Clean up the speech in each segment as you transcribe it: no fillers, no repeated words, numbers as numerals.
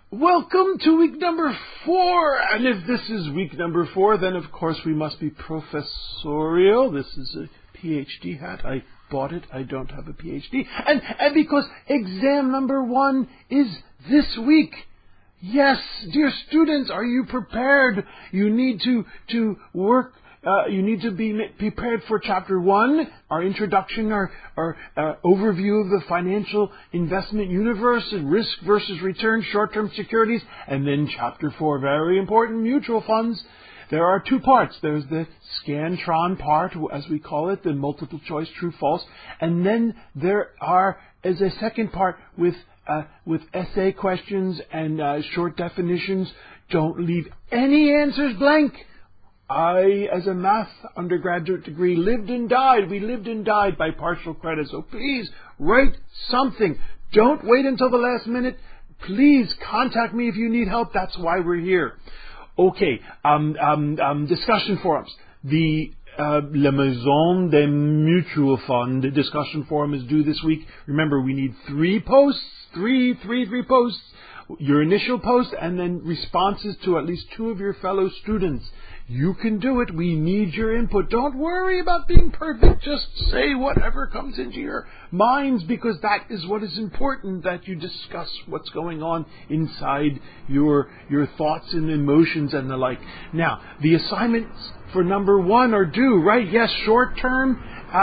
Welcome to week number 4. And if this is week number 4, then of course we must be professorial. This is a PhD hat. I bought it. I don't have a PhD. And because exam number 1 is this week. Yes, dear students, are you prepared? You need to work. You need to be prepared for Chapter 1, our introduction, our overview of the financial investment universe, and risk versus return, short-term securities, and then Chapter 4, very important, mutual funds. There are 2 parts. There's the Scantron part, as we call it, the multiple choice, true, false, and then there is a second part with essay questions and short definitions. Don't leave any answers blank. I, as a math undergraduate degree, lived and died. We lived and died by partial credit. So please write something. Don't wait until the last minute. Please contact me if you need help. That's why we're here. Okay. Discussion forums. The La Maison des Mutual Fund discussion forum is due this week. Remember, we need 3 posts. Three posts. Your initial post and then responses to at least 2 of your fellow students. You can do it. We need your input. Don't worry about being perfect. Just say whatever comes into your minds, because that is what is important, that you discuss what's going on inside your thoughts and emotions and the like. Now, the assignments for number 1 are due, right? Yes, short-term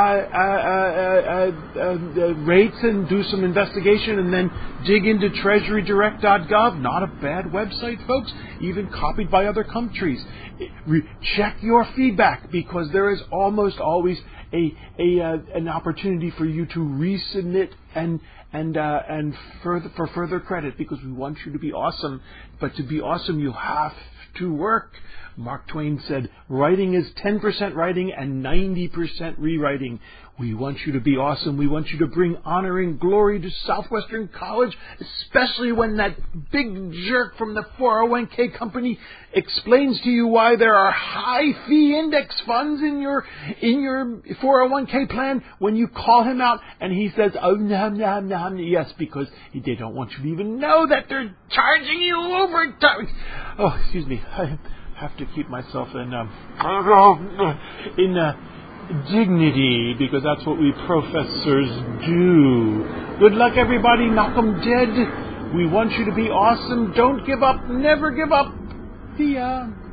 rates, and do some investigation, and then dig into treasurydirect.gov. Not a bad website, folks, even copied by other countries. Check your feedback, because there is almost always an opportunity for you to resubmit and for further credit, because we want you to be awesome. But to be awesome, you have to work. Mark Twain said, writing is 10% writing and 90% rewriting. We want you to be awesome. We want you to bring honor and glory to Southwestern College, especially when that big jerk from the 401k company explains to you why there are high fee index funds in your 401k plan. When you call him out and he says, oh, no, yes, because they don't want you to even know that they're charging you overtime. Oh, excuse me. I have to keep myself in dignity, because that's what we professors do. Good luck, everybody. Knock 'em dead. We want you to be awesome. Don't give up. Never give up. The